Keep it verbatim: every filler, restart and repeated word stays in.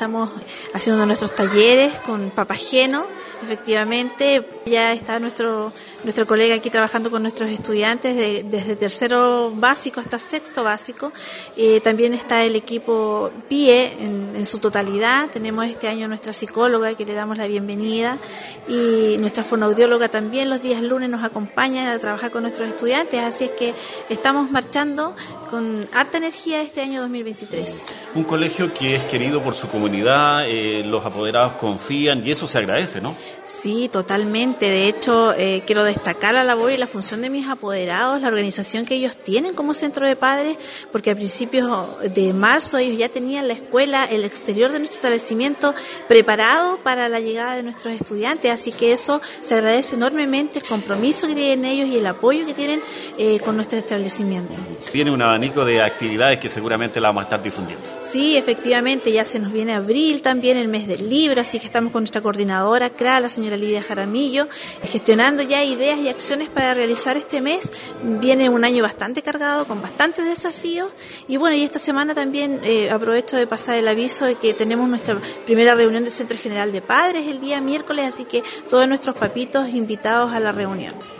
estamos haciendo nuestros talleres con Papageno. Efectivamente, ya está nuestro nuestro colega aquí trabajando con nuestros estudiantes de, desde tercero básico hasta sexto básico. Eh, también está el equipo P I E en, en su totalidad. Tenemos este año nuestra psicóloga que le damos la bienvenida y nuestra fonoaudióloga también los días lunes nos acompaña a trabajar con nuestros estudiantes. Así es que estamos marchando con harta energía este año dos mil veintitrés. Un colegio que es querido por su comunidad, eh, los apoderados confían y eso se agradece, ¿no? Sí, totalmente. De hecho, eh, quiero destacar la labor y la función de mis apoderados, la organización que ellos tienen como centro de padres, porque a principios de marzo ellos ya tenían la escuela, el exterior de nuestro establecimiento preparado para la llegada de nuestros estudiantes, así que eso se agradece enormemente, el compromiso que tienen ellos y el apoyo que tienen eh, con nuestro establecimiento. Tiene un abanico de actividades que seguramente la vamos a estar difundiendo. Sí, efectivamente, ya se nos viene abril también, el mes del libro, así que estamos con nuestra coordinadora, C R A, la señora Lidia Jaramillo, gestionando ya ideas y acciones para realizar este mes. Viene un año bastante cargado, con bastantes desafíos, y bueno, y esta semana también eh, aprovecho de pasar el aviso de que tenemos nuestra primera reunión del Centro General de Padres el día miércoles, así que todos nuestros papitos invitados a la reunión.